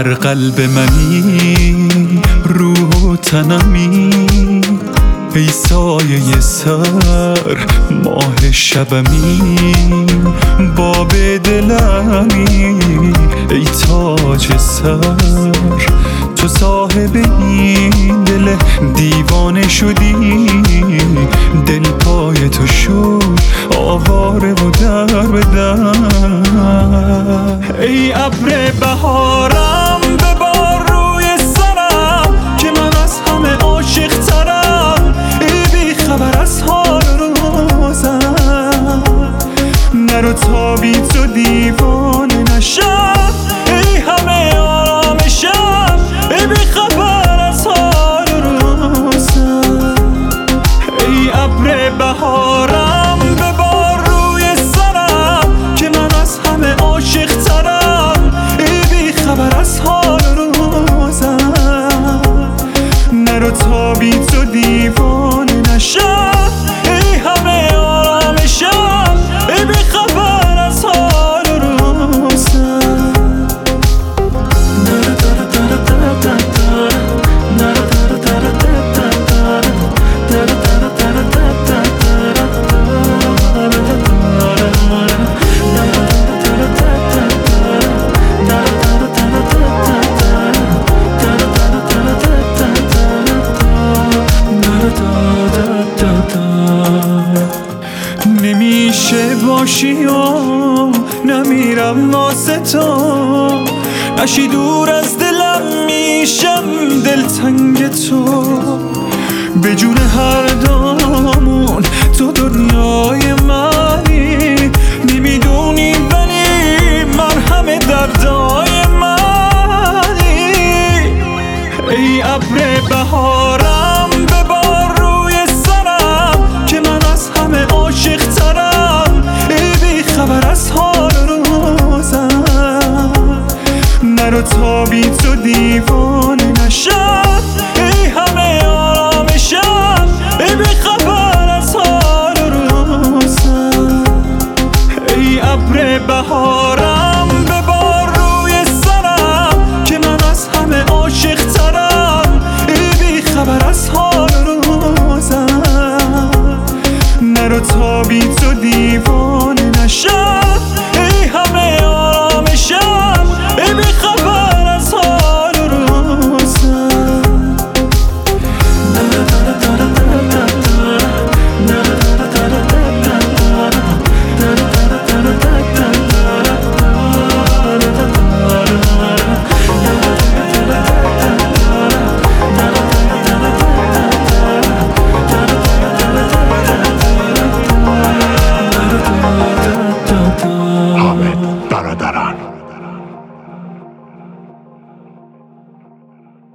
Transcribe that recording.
در قلب منی، روح و تنمی، ای سایه سر ماه شبمی، باب دلمی ای تاج سر. تو صاحب این دل دیوانه شدی، دل پای تو شد آواره و در به در. ای ابر بهارم ببار روی سرم که من از همه عاشق ترم، ای بی خبر از حال روزم، نرو تا بی تو دیوانه نشم، ای همه آرامشم، ای بی خبر از حال روزم. ای ابر بهارم ببار روی سرم که من از همه عاشق ترم، ای بی خبر از حال روزم، نرو تا بی تو دیوانه نشم، ای همه آرامشم، ای بی خبر از حال روزم. نمیشه باشی و نمیرم واسه تو، نشی دور از دلم میشم دلتنگ تو، به جون هر دامون تو دنیای منی، نمیدونی ولی مرهم دردای منی. ای ابر بهارم ببار روی سرم که من از همه عاشق ترم، ای بی خبر از حال روزم، نرو تا بی تو دیوانه